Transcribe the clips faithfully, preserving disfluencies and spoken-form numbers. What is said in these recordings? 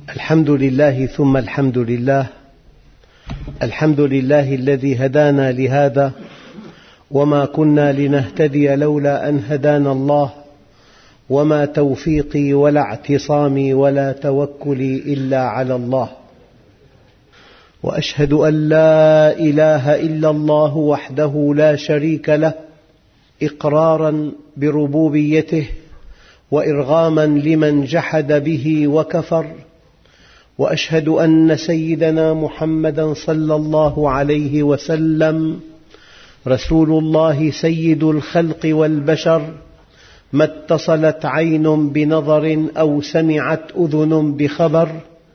الحمد لله ثم الحمد لله. الحمد لله الذي هدانا لهذا وما كنا لنهتدي لولا أن هدانا الله، وما توفيقي ولا اعتصامي ولا توكلي إلا على الله. وأشهد أن لا إله إلا الله وحده لا شريك له، إقراراً بربوبيته وإرغاماً لمن جحد به وكفر. وأشهد أن سيدنا محمداً صلى الله عليه وسلم رسول الله سيد الخلق والبشر، ما اتصلت عين بنظر أو سمعت أذن بخبر.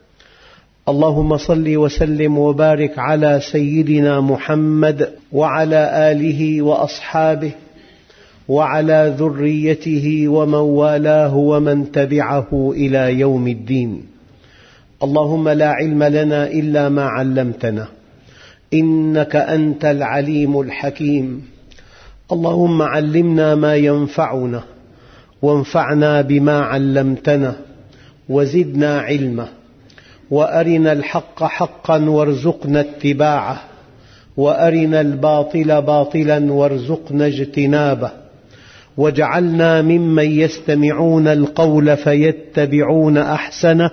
اللهم صل وسلم وبارك على سيدنا محمد وعلى آله وأصحابه وعلى ذريته ومن والاه ومن تبعه إلى يوم الدين. اللهم لا علم لنا إلا ما علمتنا، إنك أنت العليم الحكيم. اللهم علمنا ما ينفعنا وانفعنا بما علمتنا وزدنا علما، وأرنا الحق حقا وارزقنا اتباعه، وأرنا الباطل باطلا وارزقنا اجتنابه، واجعلنا ممن يستمعون القول فيتبعون أحسنه،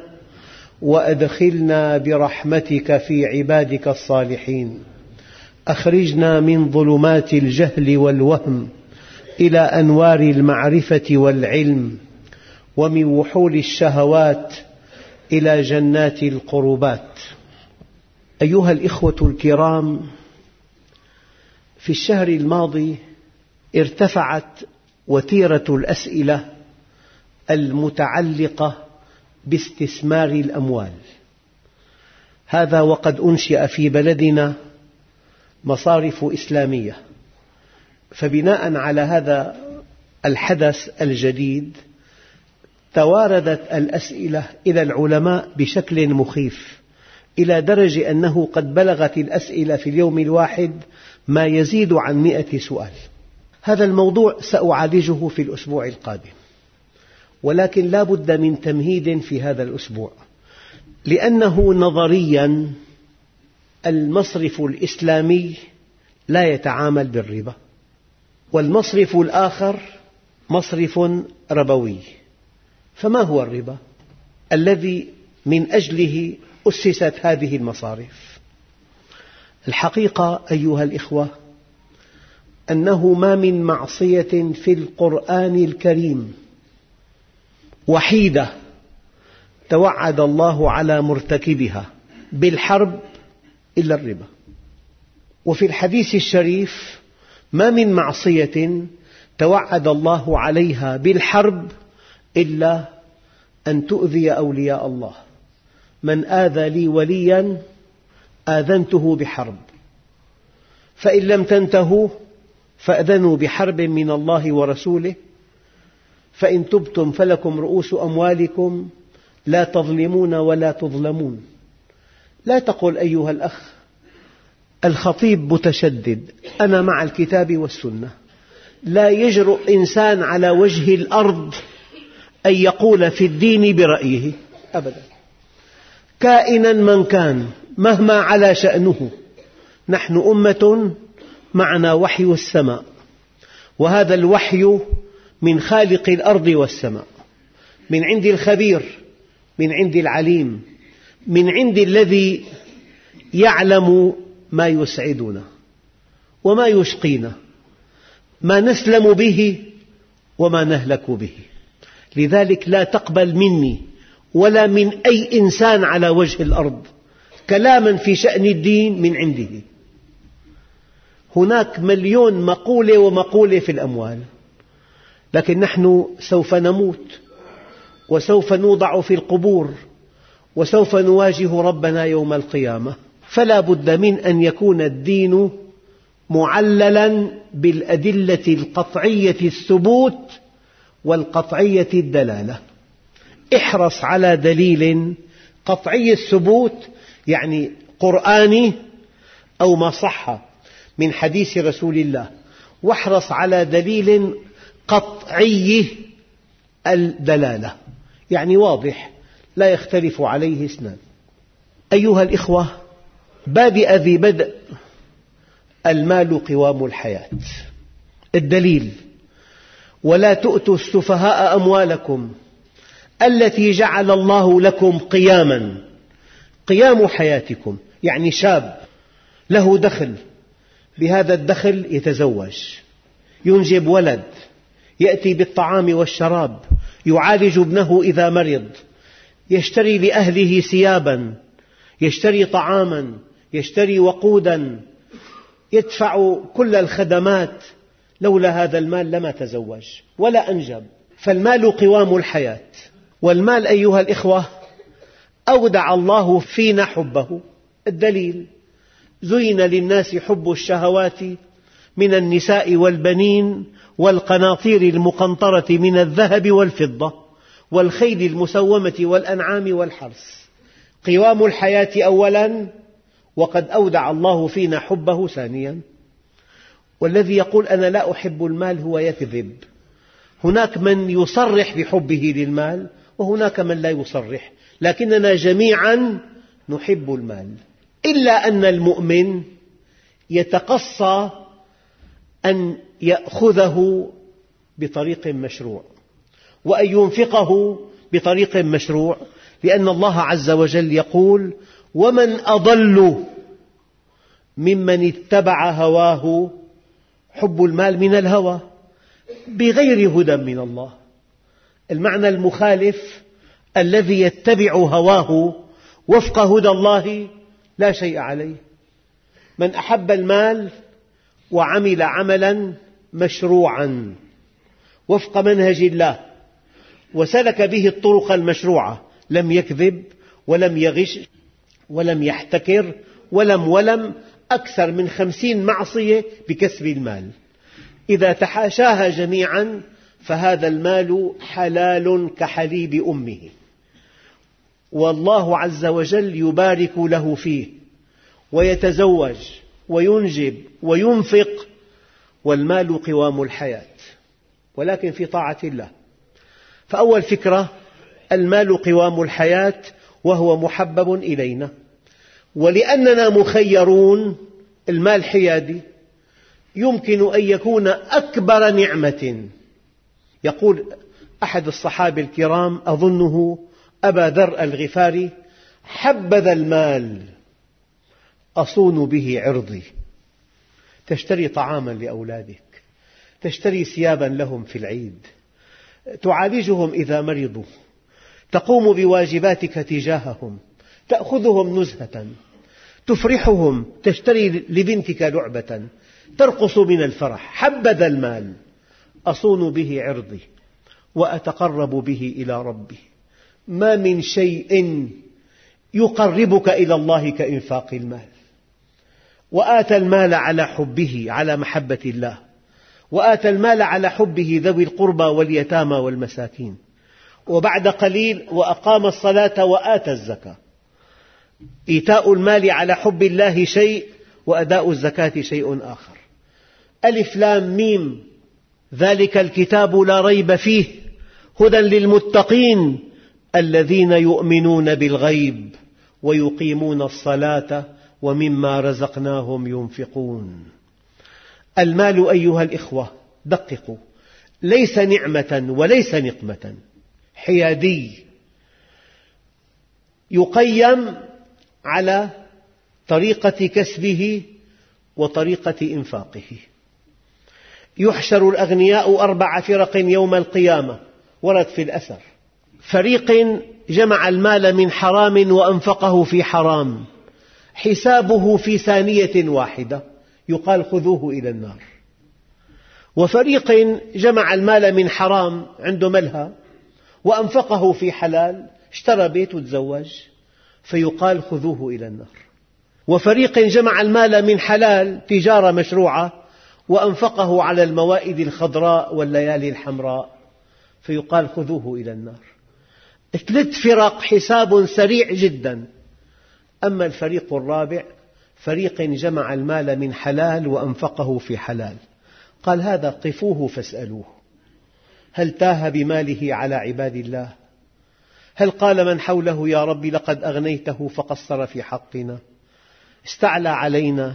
وأدخلنا برحمتك في عبادك الصالحين. أخرجنا من ظلمات الجهل والوهم إلى أنوار المعرفة والعلم، ومن وحول الشهوات إلى جنات القربات. أيها الإخوة الكرام، في الشهر الماضي ارتفعت وتيرة الأسئلة المتعلقة باستثمار الأموال، هذا وقد أنشئ في بلدنا مصارف إسلامية. فبناء على هذا الحدث الجديد تواردت الأسئلة إلى العلماء بشكل مخيف، إلى درجة أنه قد بلغت الأسئلة في اليوم الواحد ما يزيد عن مئة سؤال. هذا الموضوع سأعالجه في الأسبوع القادم، ولكن لا بد من تمهيد في هذا الأسبوع، لأنه نظرياً المصرف الإسلامي لا يتعامل بالربا، والمصرف الآخر مصرف ربوي. فما هو الربا الذي من أجله أسست هذه المصارف؟ الحقيقة أيها الإخوة أنه ما من معصية في القرآن الكريم وحيدة توعد الله على مرتكبها بالحرب إلا الربا. وفي الحديث الشريف ما من معصية توعد الله عليها بالحرب إلا أن تؤذي أولياء الله. من آذى لي ولياً آذنته بحرب، فإن لم تنتهوا فأذنوا بحرب من الله ورسوله، فإن تبتم فلكم رؤوس أموالكم لا تظلمون ولا تظلمون. لا تقل أيها الأخ الخطيب متشدد، أنا مع الكتاب والسنة. لا يجرؤ إنسان على وجه الأرض أن يقول في الدين برأيه أبدا، كائنا من كان مهما علا شأنه. نحن أمة معنا وحي السماء، وهذا الوحي من خالق الأرض والسماء، من عند الخبير، من عند العليم، من عند الذي يعلم ما يسعدنا وما يشقينا، ما نسلم به وما نهلك به. لذلك لا تقبل مني ولا من أي إنسان على وجه الأرض كلاما في شأن الدين من عنده. هناك مليون مقولة ومقولة في الأموال، لكن نحن سوف نموت وسوف نوضع في القبور وسوف نواجه ربنا يوم القيامة. فلا بد من أن يكون الدين معللاً بالأدلة القطعية الثبوت والقطعية الدلالة. احرص على دليل قطعي الثبوت، يعني قرآني أو ما صح من حديث رسول الله، واحرص على دليل قطعي الدلالة، يعني واضح لا يختلف عليه اثنان. أيها الإخوة، بادئ ذي بدء: المال قوام الحياة. الدليل: ولا تؤتوا السفهاء أموالكم التي جعل الله لكم قياما. قيام حياتكم يعني شاب له دخل، بهذا الدخل يتزوج، ينجب ولد، يأتي بالطعام والشراب، يعالج ابنه إذا مرض، يشتري لأهله ثيابا، يشتري طعاما، يشتري وقودا، يدفع كل الخدمات. لولا هذا المال لما تزوج ولا أنجب. فالمال قوام الحياة. والمال أيها الإخوة أودع الله فينا حبه. الدليل: زين للناس حب الشهوات من النساء والبنين والقناطير المقنطرة من الذهب والفضة والخيل المسومة والأنعام والحرث. قوام الحياة أولاً، وقد أودع الله فينا حبه ثانياً. والذي يقول أنا لا أحب المال هو يكذب. هناك من يصرح بحبه للمال وهناك من لا يصرح، لكننا جميعاً نحب المال، إلا أن المؤمن يتقصى أن يأخذه بطريق مشروع وأن ينفقه بطريق مشروع، لأن الله عز وجل يقول: ومن أضل ممن اتبع هواه. حب المال من الهوى بغير هدى من الله. المعنى المخالف الذي يتبع هواه وفق هدى الله لا شيء عليه. من أحب المال وعمل عملا مشروعا وفق منهج الله وسلك به الطرق المشروعة، لم يكذب ولم يغش ولم يحتكر ولم ولم أكثر من خمسين معصية بكسب المال، إذا تحاشاها جميعا فهذا المال حلال كحليب أمه، والله عز وجل يبارك له فيه ويتزوج وينجب وينفق، والمال قوام الحياة، ولكن في طاعة الله. فأول فكرة: المال قوام الحياة وهو محبب إلينا، ولأننا مخيرون المال حيادي، يمكن أن يكون أكبر نعمة. يقول أحد الصحابة الكرام أظنه أبا ذر الغفاري: حبذا المال أصون به عرضي. تشتري طعاما لأولادك، تشتري ثيابا لهم في العيد، تعالجهم إذا مرضوا، تقوم بواجباتك تجاههم، تأخذهم نزهة، تفرحهم، تشتري لبنتك لعبة، ترقص من الفرح. حبذا المال أصون به عرضي وأتقرب به إلى ربي. ما من شيء يقربك إلى الله كإنفاق المال. وآتى المال على حبه، على محبة الله، وآتى المال على حبه ذوي القربى واليتامى والمساكين، وبعد قليل وأقام الصلاة وآتى الزكاة. إيتاء المال على حب الله شيء، وأداء الزكاة شيء آخر. ألف لام ميم، ذلك الكتاب لا ريب فيه هدى للمتقين الذين يؤمنون بالغيب ويقيمون الصلاة ومما رزقناهم ينفقون. المال أيها الإخوة دققوا، ليس نعمة وليس نقمة، حيادي، يقيم على طريقة كسبه وطريقة إنفاقه. يحشر الأغنياء أربع فرق يوم القيامة، ورد في الأثر: فريق جمع المال من حرام وأنفقه في حرام، حسابه في ثانية واحدة، يقال خذوه إلى النار. وفريق جمع المال من حرام، عنده ملهى، وأنفقه في حلال، اشترى بيت وتزوج، فيقال خذوه إلى النار. وفريق جمع المال من حلال، تجارة مشروعة، وأنفقه على الموائد الخضراء والليالي الحمراء، فيقال خذوه إلى النار. ثلاث فرق حساب سريع جدا. أما الفريق الرابع فريق جمع المال من حلال وأنفقه في حلال، قال هذا قفوه فاسألوه هل تاه بماله على عباد الله؟ هل قال من حوله يا رب لقد أغنيته فقصر في حقنا، استعلى علينا؟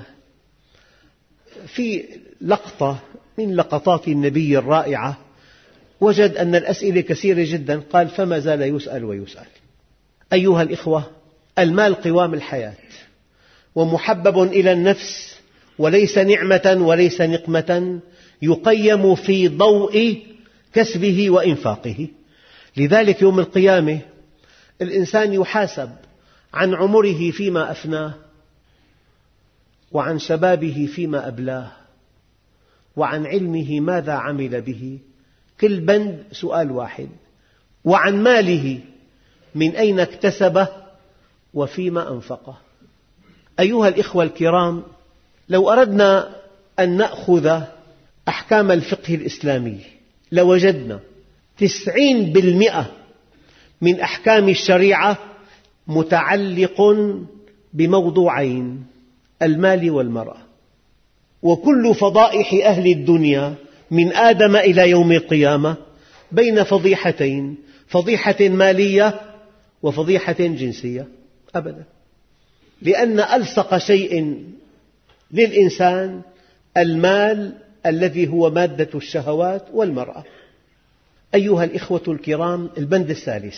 في لقطة من لقطات النبي الرائعة وجد أن الأسئلة كثيرة جدا، قال فما زال يسأل ويسأل. أيها الإخوة، المال قوام الحياة ومحبب إلى النفس، وليس نعمة وليس نقمة، يقيم في ضوء كسبه وإنفاقه. لذلك يوم القيامة الإنسان يحاسب عن عمره فيما أفناه، وعن شبابه فيما أبلاه، وعن علمه ماذا عمل به، كل بند سؤال واحد، وعن ماله من أين اكتسبه وفيما أنفقه. أيها الإخوة الكرام، لو أردنا أن نأخذ أحكام الفقه الإسلامي لوجدنا تسعين بالمئة من أحكام الشريعة متعلق بموضوعين: المال والمرأة. وكل فضائح أهل الدنيا من آدم إلى يوم القيامة بين فضيحتين: فضيحة مالية وفضيحة جنسية. أبدا، لأن ألصق شيء للإنسان المال الذي هو مادة الشهوات والمرأة. أيها الإخوة الكرام، البند الثالث: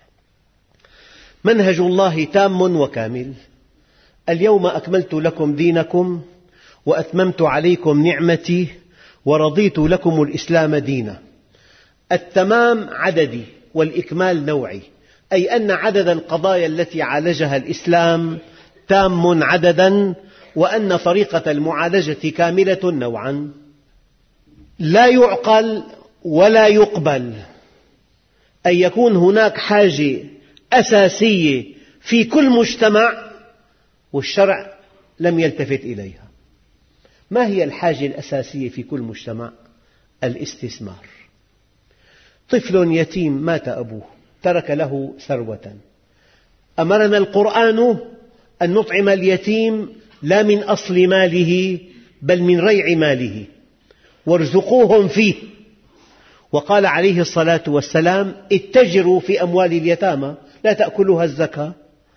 منهج الله تام وكامل. اليوم أكملت لكم دينكم وأتممت عليكم نعمتي ورضيت لكم الإسلام دينا. التمام عددي والإكمال نوعي، أي أن عدد القضايا التي عالجها الإسلام تام عددا، وأن طريقة المعالجة كاملة نوعا. لا يعقل ولا يقبل أن يكون هناك حاجة أساسية في كل مجتمع والشرع لم يلتفت إليها. ما هي الحاجة الأساسية في كل مجتمع؟ الاستثمار. طفل يتيم مات أبوه ترك له ثروة، أمرنا القرآن أن نطعم اليتيم لا من أصل ماله بل من ريع ماله، وارزقوهم فيه. وقال عليه الصلاة والسلام: اتجروا في أموال اليتامى لا تأكلها الزكاة.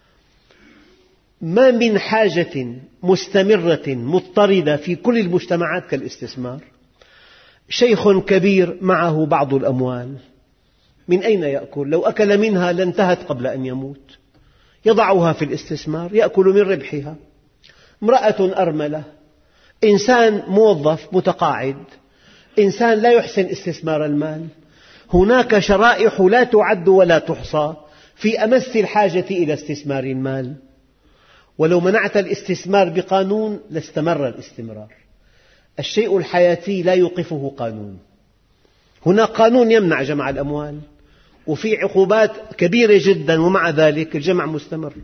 ما من حاجة مستمرة مضطردة في كل المجتمعات كالاستثمار. شيخ كبير معه بعض الأموال، من أين يأكل؟ لو أكل منها لانتهت قبل أن يموت، يضعها في الاستثمار يأكل من ربحها. امرأة أرملة، إنسان موظف متقاعد، إنسان لا يحسن استثمار المال. هناك شرائح لا تعد ولا تحصى في أمس الحاجة إلى استثمار المال، ولو منعت الاستثمار بقانون لاستمر الاستمرار. الشيء الحياتي لا يوقفه قانون. هناك قانون يمنع جمع الأموال وفي عقوبات كبيرة جدا، ومع ذلك الجمع مستمر.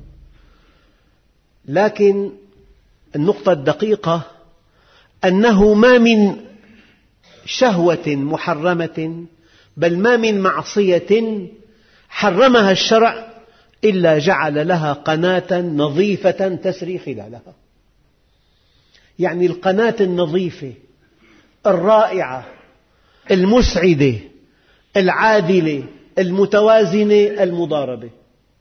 لكن النقطة الدقيقة أنه ما من شهوة محرمة بل ما من معصية حرمها الشرع إلا جعل لها قناة نظيفة تسري خلالها. يعني القناة النظيفة الرائعة المسعدة العادلة المتوازنة المضاربة.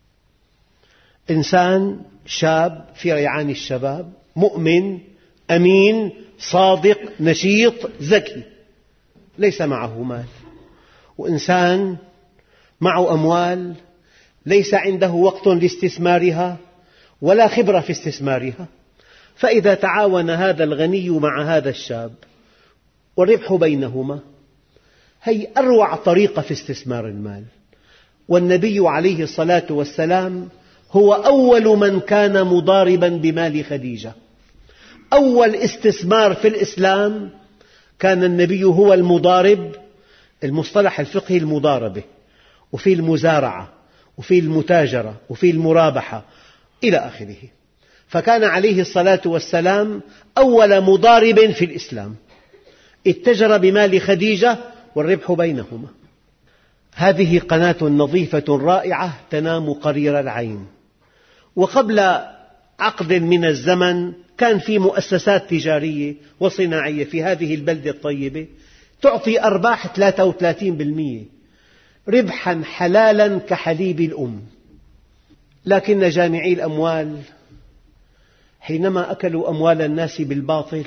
إنسان شاب في ريعان الشباب، مؤمن أمين صادق نشيط ذكي، ليس معه مال، وإنسان معه أموال ليس عنده وقت لاستثمارها ولا خبرة في استثمارها. فإذا تعاون هذا الغني مع هذا الشاب والربح بينهما، هي أروع طريقة في استثمار المال. والنبي عليه الصلاة والسلام هو أول من كان مضاربا بمال خديجة. أول استثمار في الإسلام كان النبي هو المضارب. المصطلح الفقهي المضاربة، وفي المزارعة، وفي المتاجرة، وفي المرابحة إلى آخره. فكان عليه الصلاة والسلام أول مضارب في الإسلام، اتجر بمال خديجة والربح بينهما. هذه قناة نظيفة رائعة تنام قرير العين. وقبل عقد من الزمن كان في مؤسسات تجارية وصناعية في هذه البلدة الطيبة تعطي أرباح ثلاثة وثلاثين بالمئة. ربحا حلالا كحليب الأم. لكن جامعي الأموال حينما أكلوا أموال الناس بالباطل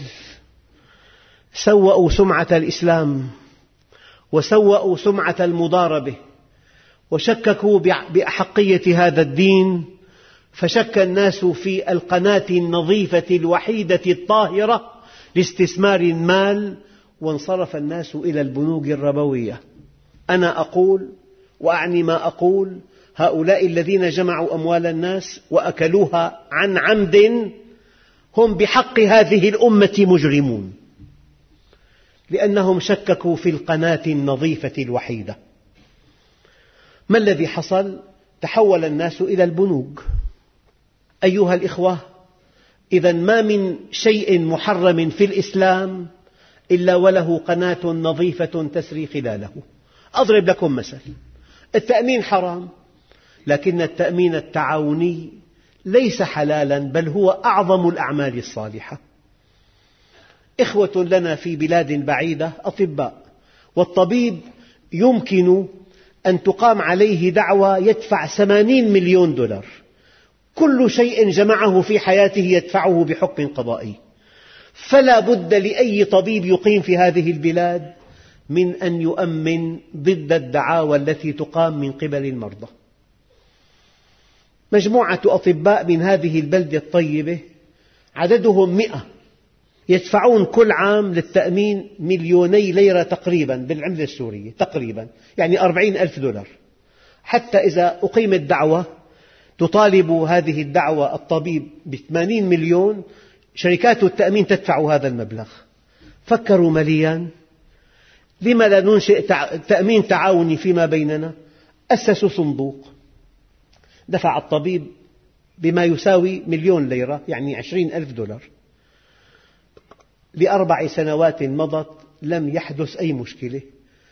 سوءوا سمعة الإسلام وسوءوا سمعة المضاربة وشككوا بأحقية هذا الدين، فشك الناس في القناة النظيفة الوحيدة الطاهرة لاستثمار المال، وانصرف الناس إلى البنوك الربوية. أنا أقول وأعني ما أقول، هؤلاء الذين جمعوا أموال الناس وأكلوها عن عمد هم بحق هذه الأمة مجرمون، لأنهم شككوا في القناة النظيفة الوحيدة. ما الذي حصل؟ تحول الناس إلى البنوك. أيها الإخوة، إذا ما من شيء محرم في الإسلام إلا وله قناة نظيفة تسري خلاله. أضرب لكم مثل: التأمين حرام، لكن التأمين التعاوني ليس حلالا، بل هو أعظم الأعمال الصالحة. إخوة لنا في بلاد بعيدة أطباء، والطبيب يمكن أن تقام عليه دعوى يدفع ثمانين مليون دولار، كل شيء جمعه في حياته يدفعه بحكم قضائي. فلا بد لأي طبيب يقيم في هذه البلاد من أن يؤمن ضد الدعاوى التي تقام من قبل المرضى. مجموعة أطباء من هذه البلدة الطيبة عددهم مئة يدفعون كل عام للتأمين مليوني ليرة تقريبا بالعملة السورية، تقريبا يعني أربعين ألف دولار، حتى إذا أقيمت دعوة تطالب هذه الدعوة الطبيب بثمانين مليون، شركات التأمين تدفع هذا المبلغ. فكروا مليا، لما لا ننشئ تأمين تعاوني فيما بيننا؟ أسسوا صندوق، دفع الطبيب بما يساوي مليون ليرة يعني عشرين ألف دولار. لأربع سنوات مضت لم يحدث أي مشكلة.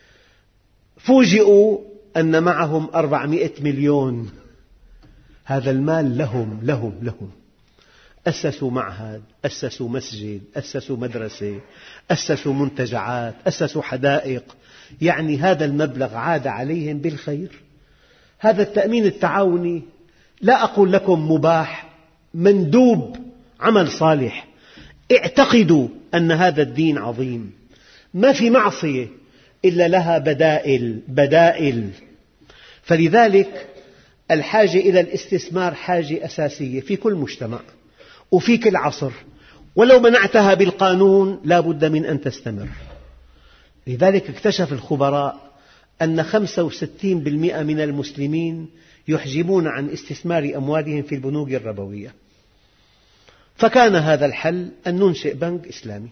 فوجئوا أن معهم أربعمئة مليون. هذا المال لهم لهم لهم. أسسوا معهد، أسسوا مسجد، أسسوا مدرسة، أسسوا منتجعات، أسسوا حدائق، يعني هذا المبلغ عاد عليهم بالخير. هذا التأمين التعاوني لا أقول لكم مباح، مندوب، عمل صالح. اعتقدوا أن هذا الدين عظيم، ما في معصية إلا لها بدائل بدائل. فلذلك الحاجة إلى الاستثمار حاجة أساسية في كل مجتمع وفي كل عصر، ولو منعتها بالقانون لا بد من أن تستمر. لذلك اكتشف الخبراء أن خمسة وستين بالمئة من المسلمين يحجبون عن استثمار أموالهم في البنوك الربوية. فكان هذا الحل أن ننشئ بنك إسلامي.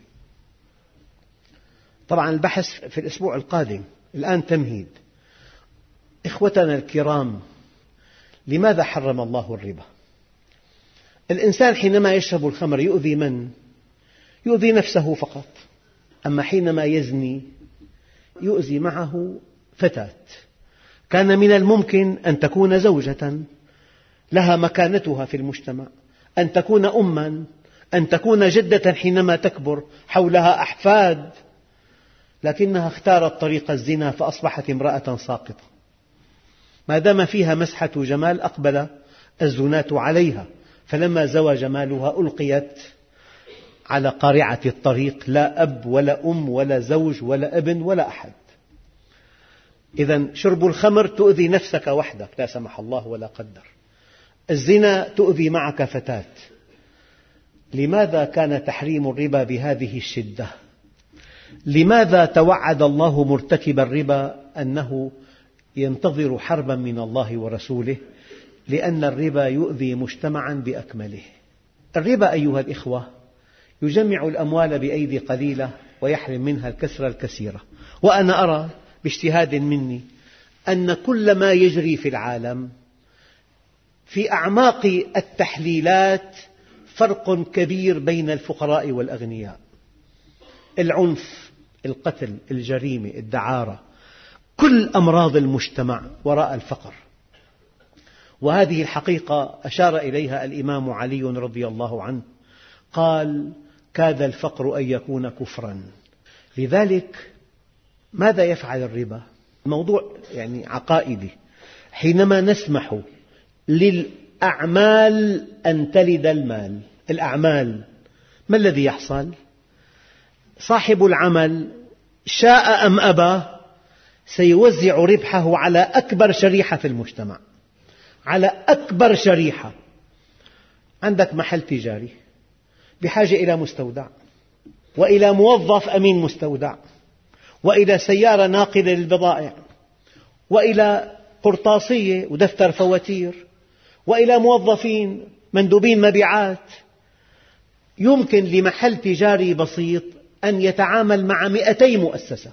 طبعا البحث في الأسبوع القادم، الآن تمهيد. إخوتنا الكرام، لماذا حرم الله الربا؟ الإنسان حينما يشرب الخمر يؤذي من؟ يؤذي نفسه فقط. أما حينما يزني يؤذي معه فتاة كان من الممكن أن تكون زوجة لها مكانتها في المجتمع، أن تكون أماً، أن تكون جدة حينما تكبر حولها أحفاد، لكنها اختارت طريق الزنا فأصبحت امرأة ساقطة. ما دام فيها مسحة جمال أقبل الزناة عليها، فلما زوى جمالها ألقيت على قارعة الطريق، لا أب ولا أم ولا زوج ولا ابن ولا أحد. إذن شرب الخمر تؤذي نفسك وحدك لا سمح الله ولا قدر، الزنا تؤذي معك فتاة. لماذا كان تحريم الربا بهذه الشدة؟ لماذا توعد الله مرتكب الربا أنه ينتظر حربا من الله ورسوله؟ لأن الربا يؤذي مجتمعا بأكمله. الربا أيها الإخوة يجمع الأموال بأيدي قليلة ويحرم منها الكسر الكثيرة. وأنا أرى باجتهاد مني أن كل ما يجري في العالم في أعماق التحليلات فرق كبير بين الفقراء والأغنياء. العنف، القتل، الجريمة، الدعارة، كل أمراض المجتمع وراء الفقر. وهذه الحقيقة أشار إليها الإمام علي رضي الله عنه، قال: كاد الفقر أن يكون كفراً. لذلك ماذا يفعل الربا؟ الموضوع يعني عقائدي. حينما نسمح للأعمال أن تلد المال، الأعمال، ما الذي يحصل؟ صاحب العمل شاء أم أبى سيوزع ربحه على أكبر شريحة في المجتمع، على أكبر شريحة. عندك محل تجاري بحاجة إلى مستودع، وإلى موظف أمين مستودع، وإلى سيارة ناقلة للبضائع، وإلى قرطاسية ودفتر فواتير، وإلى موظفين مندوبين مبيعات. يمكن لمحل تجاري بسيط أن يتعامل مع مئتي مؤسسة.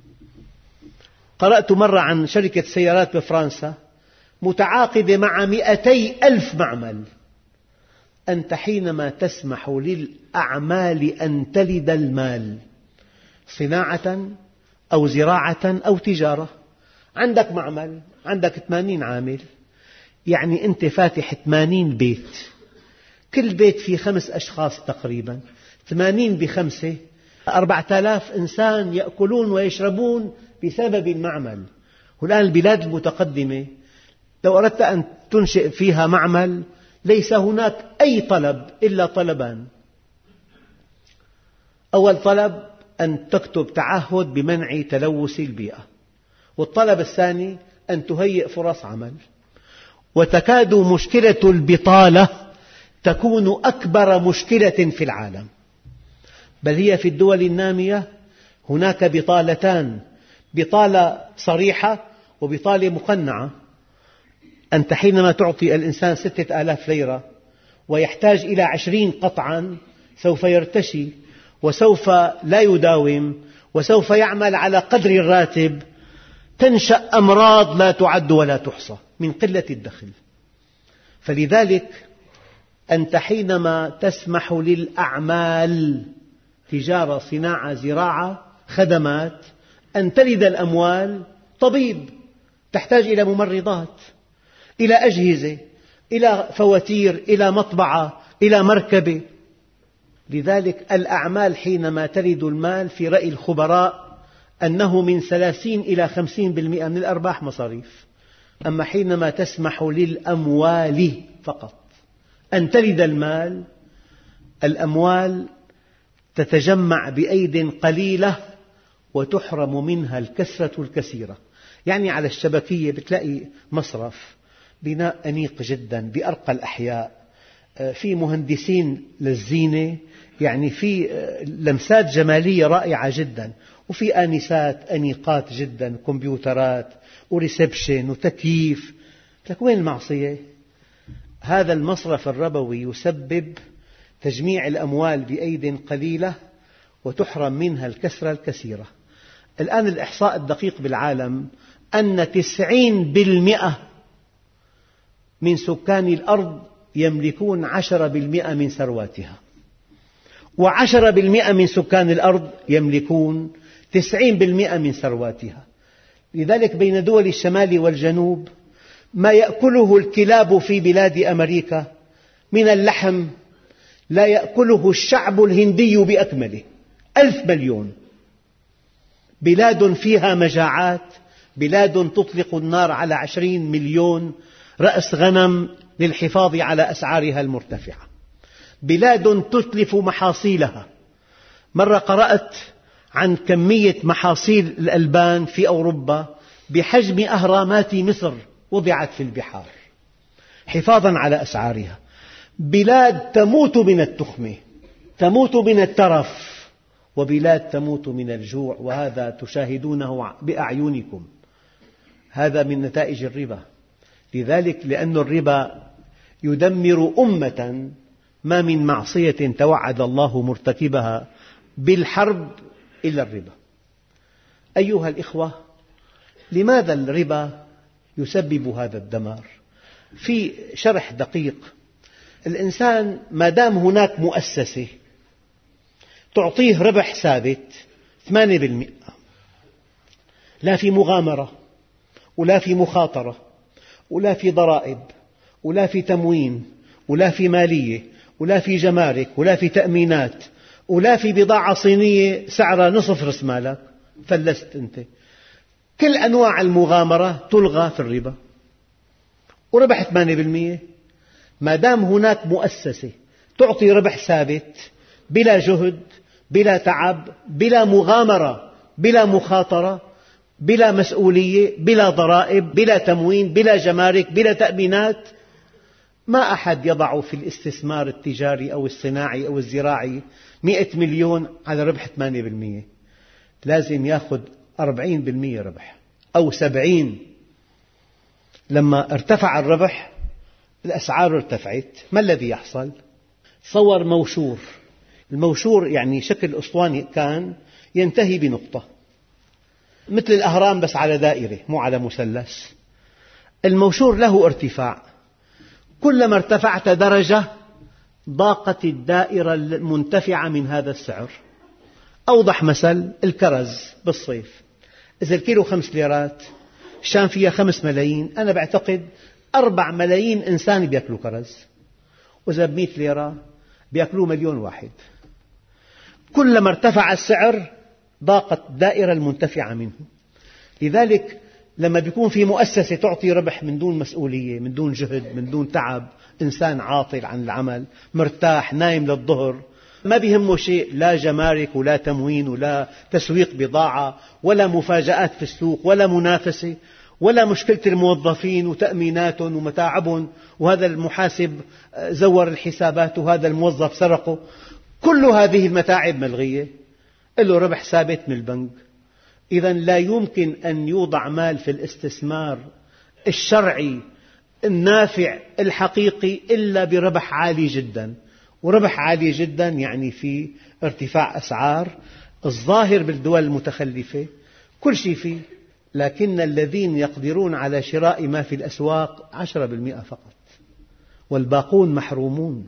قرأت مرة عن شركة سيارات بفرنسا متعاقدة مع مئتي ألف معمل. أنت حينما تسمح للأعمال أن تلد المال، صناعة أو زراعة أو تجارة، عندك معمل، عندك ثمانين عامل، يعني أنت فاتح ثمانين بيت، كل بيت فيه خمس أشخاص تقريبا، ثمانين بخمسة أربعة آلاف إنسان يأكلون ويشربون بسبب المعمل. والآن البلاد المتقدمة لو أردت أن تنشئ فيها معمل ليس هناك أي طلب إلا طلبان. أول طلب أن تكتب تعهد بمنع تلوث البيئة، والطلب الثاني أن تهيئ فرص عمل. وتكاد مشكلة البطالة تكون أكبر مشكلة في العالم، بل هي في الدول النامية هناك بطالتان، بطالة صريحة وبطالة مقنعة. أنت حينما تعطي الإنسان ستة آلاف ليرة ويحتاج إلى عشرين قطعا سوف يرتشي، وسوف لا يداوم، وسوف يعمل على قدر الراتب. تنشأ أمراض لا تعد ولا تحصى من قلة الدخل. فلذلك أنت حينما تسمح للأعمال، تجارة، صناعة، زراعة، خدمات، أن تلد الأموال، طبيب تحتاج إلى ممرضات، إلى أجهزة، إلى فواتير، إلى مطبعة، إلى مركبة. لذلك الأعمال حينما تلد المال في رأي الخبراء أنه من ثلاثين إلى خمسين بالمئة من الأرباح مصاريف. أما حينما تسمح للأموال فقط أن تلد المال، الأموال تتجمع بأيد قليلة وتحرم منها الكثرة الكثيرة. يعني على الشبكية بتلاقي مصرف، بناء أنيق جدا بأرقى الأحياء، في مهندسين للزينة، يعني في لمسات جمالية رائعة جدا، وفي آنسات أنيقات جدا، كمبيوترات وريسبشن وتكييف. لك وين المعصية؟ هذا المصرف الربوي يسبب تجميع الأموال بأيد قليلة وتحرم منها الكثرة الكثيرة. الآن الإحصاء الدقيق بالعالم أن تسعين بالمئة من سكان الأرض يملكون عشرة بالمئة من ثرواتها، وعشرة بالمئة من سكان الأرض يملكون تسعين بالمئة من ثرواتها. لذلك بين دول الشمال والجنوب ما يأكله الكلاب في بلاد أمريكا من اللحم لا يأكله الشعب الهندي بأكمله، ألف مليون. بلاد فيها مجاعات، بلاد تطلق النار على عشرين مليون رأس غنم للحفاظ على أسعارها المرتفعة، بلاد تتلف محاصيلها. مرة قرأت عن كمية محاصيل الألبان في أوروبا بحجم أهرامات مصر وضعت في البحار حفاظا على أسعارها. بلاد تموت من التخمة، تموت من الترف، وبلاد تموت من الجوع، وهذا تشاهدونه بأعينكم. هذا من نتائج الربا. لذلك لأن الربا يدمر أمة، ما من معصية توعد الله مرتكبها بالحرب إلا الربا. أيها الإخوة، لماذا الربا يسبب هذا الدمار؟ في شرح دقيق. الإنسان ما دام هناك مؤسسة تعطيه ربح ثابت ثمانية بالمئة، لا في مغامرة ولا في مخاطرة ولا في ضرائب ولا في تموين ولا في مالية ولا في جمارك ولا في تأمينات ولا في بضاعة صينية سعرها نصف رأس مالك، فلست أنت. كل أنواع المغامرة تلغى في الربا، وربح ثمانية بالمئة. ما دام هناك مؤسسة تعطي ربح ثابت بلا جهد بلا تعب بلا مغامرة بلا مخاطرة بلا مسؤولية بلا ضرائب بلا تموين بلا جمارك بلا تأمينات، ما أحد يضع في الاستثمار التجاري أو الصناعي أو الزراعي مئة مليون على ربح ثمانية بالمئة، لازم يأخذ أربعين بالمئة ربح أو سبعين. لما ارتفع الربح الأسعار ارتفعت، ما الذي يحصل؟ تصور موشور، الموشور يعني شكل أسطواني كان ينتهي بنقطة مثل الأهرام بس على دائرة مو على مثلث. الموشور له ارتفاع، كلما ارتفعت درجة ضاقت الدائرة المنتفعة من هذا السعر. أوضح مثل الكرز بالصيف، إذا الكيلو خمس ليرات الشام فيها خمس ملايين، أنا بعتقد أربع ملايين إنسان بيأكلوا كرز، وإذا بمئة ليرة بيأكلوا مليون واحد. كلما ارتفع السعر ضاقت الدائرة المنتفعة منه. لذلك لما يكون في مؤسسة تعطي ربح من دون مسؤولية من دون جهد من دون تعب، إنسان عاطل عن العمل مرتاح نايم للظهر ما بيهمه شيء، لا جمارك ولا تموين ولا تسويق بضاعة ولا مفاجآت في السوق ولا منافسة ولا مشكلة الموظفين وتأميناتهم ومتاعبهم، وهذا المحاسب زور الحسابات وهذا الموظف سرقه، كل هذه المتاعب ملغية، له ربح ثابت من البنك. إذا لا يمكن أن يوضع مال في الاستثمار الشرعي النافع الحقيقي إلا بربح عالي جدا، وربح عالي جدا يعني في ارتفاع أسعار. الظاهر بالدول المتخلفة كل شيء فيه، لكن الذين يقدرون على شراء ما في الأسواق عشرة بالمئة فقط، والباقون محرومون.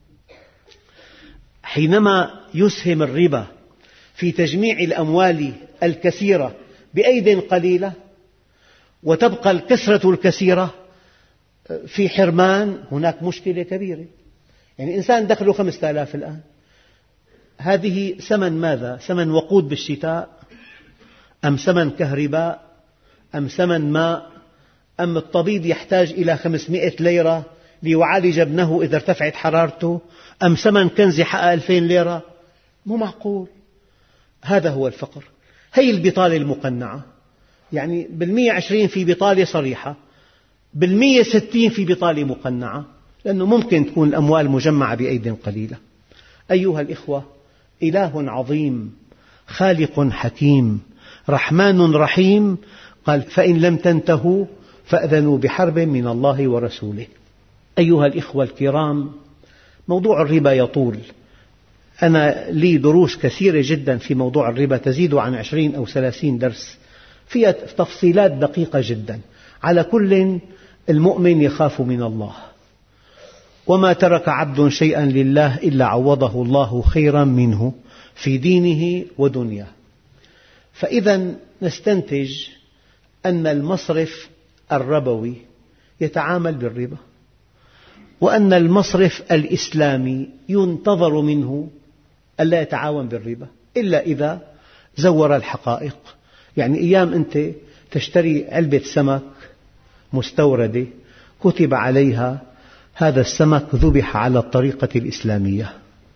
حينما يسهم الربا في تجميع الأموال الكثيرة بأيد قليلة وتبقى الكثرة الكثيرة في حرمان، هناك مشكلة كبيرة. يعني إنسان دخله خمسة آلاف الآن، هذه ثمن ماذا؟ ثمن وقود بالشتاء أم ثمن كهرباء أم ثمن ماء أم الطبيب يحتاج إلى خمسمئة ليرة ليعالج ابنه إذا ارتفعت حرارته أم ثمن كنز حق ألفين ليرة؟ مو معقول. هذا هو الفقر. هي البطالة المقنعة، يعني بالمئة عشرين في بطالة صريحة، بالمئة ستين في بطالة مقنعة، لأنه ممكن تكون الأموال مجمعة بأيد قليلة. أيها الإخوة، إله عظيم خالق حكيم رحمن رحيم قال: فإن لم تنتهوا فأذنوا بحرب من الله ورسوله. أيها الإخوة الكرام، موضوع الربا يطول، أنا لي دروس كثيرة جدا في موضوع الربا تزيد عن عشرين أو ثلاثين درس، فيها تفصيلات دقيقة جدا. على كل المؤمن يخاف من الله، وما ترك عبد شيئا لله إلا عوضه الله خيرا منه في دينه ودنياه. فإذا نستنتج أن المصرف الربوي يتعامل بالربا، وأن المصرف الإسلامي ينتظر منه ألا يتعاون بالربا إلا إذا زور الحقائق. يعني أيام أنت تشتري علبة سمك مستوردة كتب عليها هذا السمك ذبح على الطريقة الإسلامية،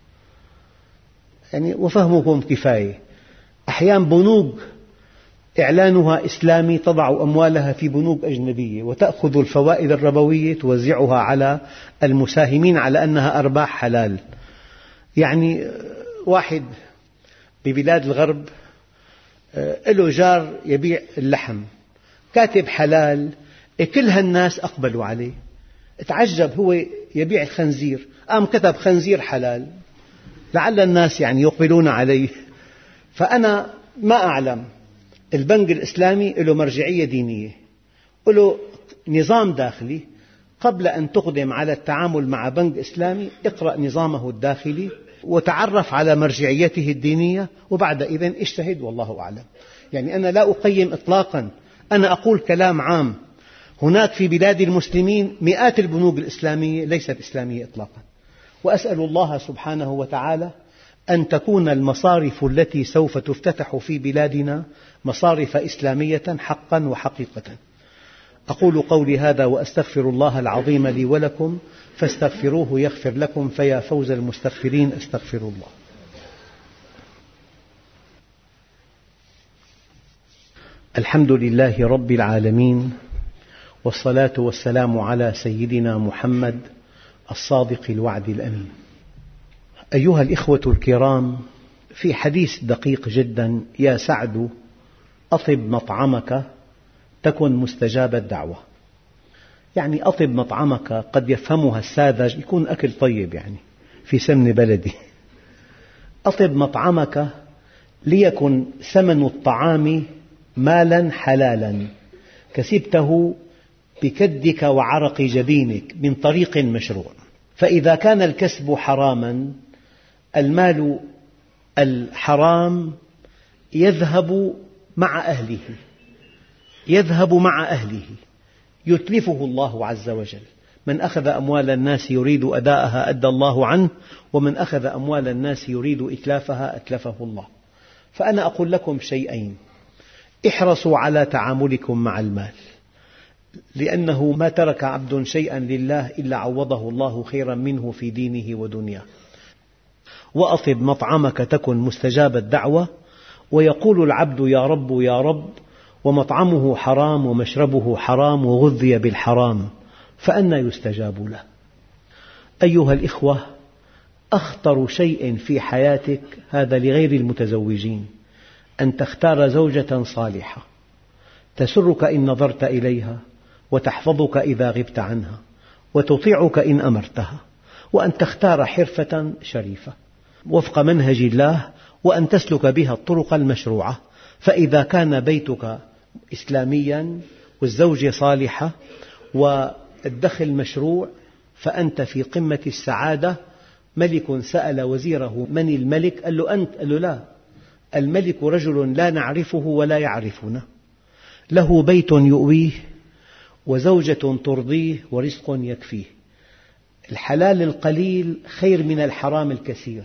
يعني وفهمكم كفاية. أحيانا بنوك إعلانها إسلامي تضع أموالها في بنوك أجنبية وتأخذ الفوائد الربوية توزعها على المساهمين على أنها أرباح حلال. يعني واحد ببلاد الغرب له جار يبيع اللحم كاتب حلال، كل هالناس أقبلوا عليه، تعجب، هو يبيع الخنزير قام كتب خنزير حلال لعل الناس يعني يقبلون عليه. فأنا ما أعلم، البنك الإسلامي له مرجعية دينية وله نظام داخلي. قبل أن تقدم على التعامل مع بنك إسلامي اقرأ نظامه الداخلي وتعرف على مرجعيته الدينية، وبعدئذ اجتهد والله أعلم. يعني أنا لا أقيم إطلاقا، أنا أقول كلام عام. هناك في بلاد المسلمين مئات البنوك الإسلامية ليست إسلامية إطلاقا، وأسأل الله سبحانه وتعالى أن تكون المصارف التي سوف تفتتح في بلادنا مصارف إسلامية حقا وحقيقة. أقول قولي هذا وأستغفر الله العظيم لي ولكم فاستغفروه يغفر لكم، فيا فوز المستغفرين. أستغفر الله. الحمد لله رب العالمين، والصلاة والسلام على سيدنا محمد الصادق الوعد الأمين. أيها الإخوة الكرام، في حديث دقيق جدا: يا سعد أطب مطعمك تكن مستجاب الدعوة. يعني أطب مطعمك قد يفهمها الساذج يكون أكل طيب، يعني في سمن بلدي. أطب مطعمك ليكن ثمن الطعام مالا حلالا كسبته بكدك وعرق جبينك من طريق مشروع. فإذا كان الكسب حراما، المال الحرام يذهب مع أهله يذهب مع أهله يتلفه الله عز وجل. من أخذ أموال الناس يريد أداءها أدى الله عنه، ومن أخذ أموال الناس يريد إتلافها أتلفه الله. فأنا أقول لكم شيئين: احرصوا على تعاملكم مع المال، لأنه ما ترك عبد شيئا لله إلا عوضه الله خيرا منه في دينه ودنياه. وأطب مطعمك تكن مستجاب الدعوة. ويقول العبد: يا رب يا رب، ومطعمه حرام ومشربه حرام وغذي بالحرام، فأنى يستجاب له؟ أيها الإخوة، أخطر شيء في حياتك، هذا لغير المتزوجين، أن تختار زوجة صالحة تسرك إن نظرت إليها، وتحفظك إذا غبت عنها، وتطيعك إن أمرتها، وأن تختار حرفة شريفة وفق منهج الله، وأن تسلك بها الطرق المشروعة. فإذا كان بيتك إسلاميا والزوجة صالحة والدخل مشروع، فأنت في قمة السعادة. ملك سأل وزيره: من الملك؟ قال له: أنت. قال له: لا، الملك رجل لا نعرفه ولا يعرفنا، له بيت يؤويه وزوجة ترضيه ورزق يكفيه. الحلال القليل خير من الحرام الكثير.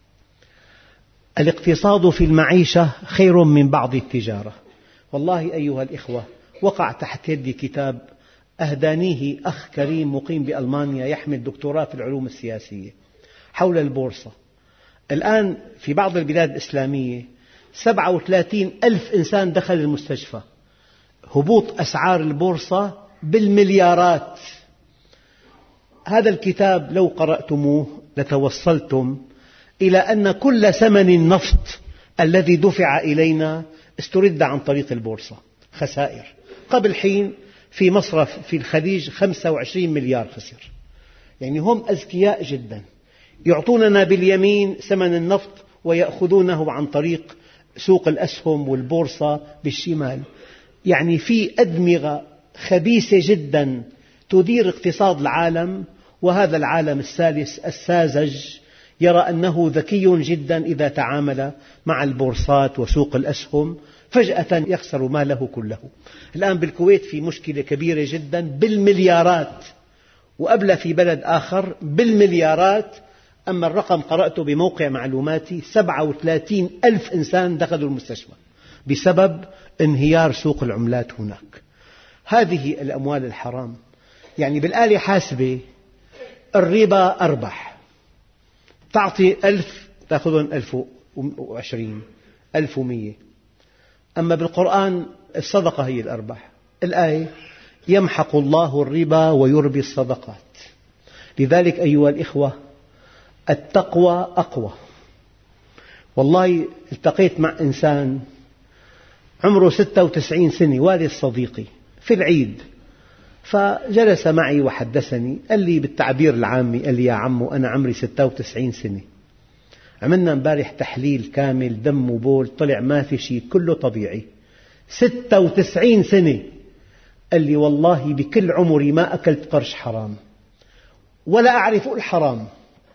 الاقتصاد في المعيشة خير من بعض التجارة. والله أيها الإخوة، وقع تحت يدي كتاب أهدانيه أخ كريم مقيم بألمانيا يحمل دكتوراه في العلوم السياسية حول البورصة. الآن في بعض البلاد الإسلامية سبعة وثلاثين ألف إنسان دخل المستشفى. هبوط أسعار البورصة بالمليارات. هذا الكتاب لو قرأتموه لتوصلتم إلى أن كل ثمن النفط الذي دفع إلينا استرد عن طريق البورصة. خسائر. قبل حين في مصرف في الخليج خمسة وعشرين مليار خسر. يعني هم أذكياء جدا، يعطوننا باليمين ثمن النفط ويأخذونه عن طريق سوق الأسهم والبورصة بالشمال. يعني في أدمغة خبيثة جدا تدير اقتصاد العالم، وهذا العالم الثالث الساذج يرى أنه ذكي جدا إذا تعامل مع البورصات وسوق الأسهم، فجأة يخسر ماله كله. الآن بالكويت في مشكلة كبيرة جدا بالمليارات، وقبل في بلد آخر بالمليارات. أما الرقم قرأته بموقع معلوماتي: سبعة وثلاثين ألف إنسان دخلوا المستشفى بسبب انهيار سوق العملات هناك. هذه الأموال الحرام. يعني بالآلة حاسبة الربا أربح، تعطي ألف تأخذهم ألف وعشرين، ألف ومئة. أما بالقرآن الصدقة هي الأربح. الآية: يمحق الله الربا ويربي الصدقات. لذلك أيها الإخوة، التقوى أقوى. والله التقيت مع إنسان عمره ستة وتسعين سنة، والد صديقي، في العيد، فجلس معي وحدثني. قال لي بالتعبير العامي: قال لي: يا عمو، أنا عمري ستة وتسعين سنة، عملنا امبارح تحليل كامل دم وبول، طلع ما في شيء، كله طبيعي. ستة وتسعين سنة. قال لي: والله بكل عمري ما أكلت قرش حرام ولا أعرف الحرام.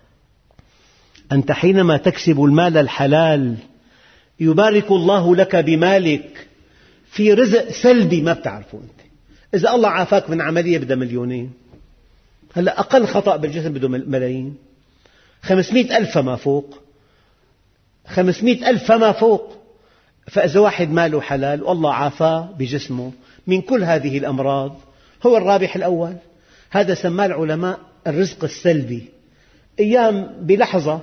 أنت حينما تكسب المال الحلال يبارك الله لك بمالك في رزق سلبي ما بتعرفه أنت. إذا الله عافاك من عملية بدها مليونين، هلأ أقل خطأ بالجسم بده ملايين، خمسمئة ألف ما فوق. خمسمئة ألف فما فوق. فإذا واحد ماله حلال والله عافاه بجسمه من كل هذه الأمراض هو الرابح الأول. هذا سماه العلماء الرزق السلبي. أيام بلحظة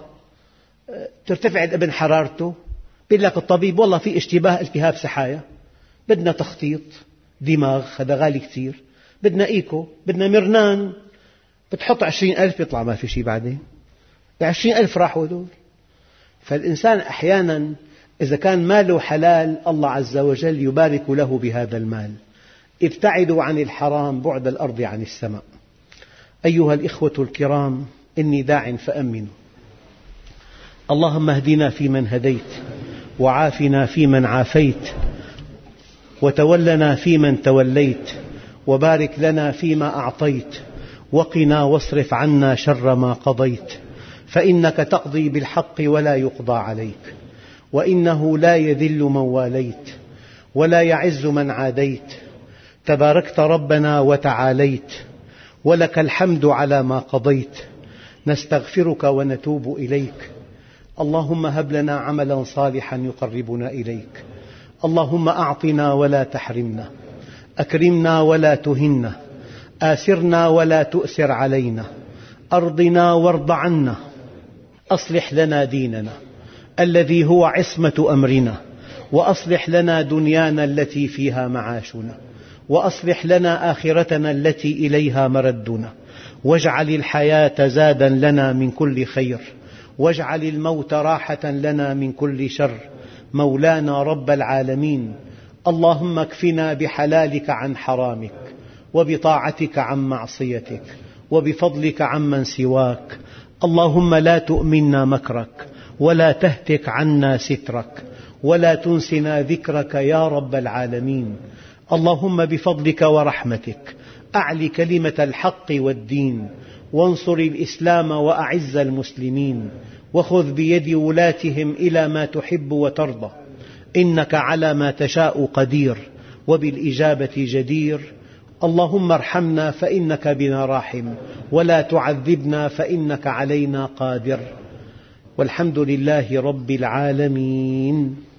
ترتفع الابن حرارته، بيقول لك الطبيب والله في اشتباه التهاب سحايا، بدنا تخطيط دماغ، هذا غالي كثير، بدنا إيكو، بدنا مرنان، بتحط عشرين ألف بيطلع ما في شيء بعدين، عشرين ألف راحوا دول. فالإنسان أحيانا إذا كان ماله حلال الله عز وجل يبارك له بهذا المال. ابتعدوا عن الحرام بعد الأرض عن السماء. أيها الإخوة الكرام، إني داع فأمنوا. اللهم اهدنا فيمن هديت، وعافنا فيمن عافيت، وتولنا فيمن توليت، وبارك لنا فيما أعطيت، وقنا واصرف عنا شر ما قضيت، فإنك تقضي بالحق ولا يقضى عليك، وإنه لا يذل من واليت ولا يعز من عاديت، تباركت ربنا وتعاليت، ولك الحمد على ما قضيت، نستغفرك ونتوب إليك. اللهم هب لنا عملا صالحا يقربنا إليك. اللهم أعطنا ولا تحرمنا، أكرمنا ولا تهنا، آسرنا ولا تؤسر علينا، أرضنا وارض عنا، أصلح لنا ديننا الذي هو عصمة أمرنا، وأصلح لنا دنيانا التي فيها معاشنا، وأصلح لنا آخرتنا التي إليها مردنا، واجعل الحياة زادا لنا من كل خير، واجعل الموت راحة لنا من كل شر، مولانا رب العالمين. اللهم اكفنا بحلالك عن حرامك، وبطاعتك عن معصيتك، وبفضلك عمن سواك. اللهم لا تؤمنا مكرك، ولا تهتك عنا سترك، ولا تنسنا ذكرك يا رب العالمين. اللهم بفضلك ورحمتك أعل كلمة الحق والدين، وانصر الإسلام وأعز المسلمين، وخذ بيد ولاتهم إلى ما تحب وترضى، إنك على ما تشاء قدير، وبالإجابة جدير. اللهم ارحمنا فإنك بنا راحم، ولا تعذبنا فإنك علينا قادر، والحمد لله رب العالمين.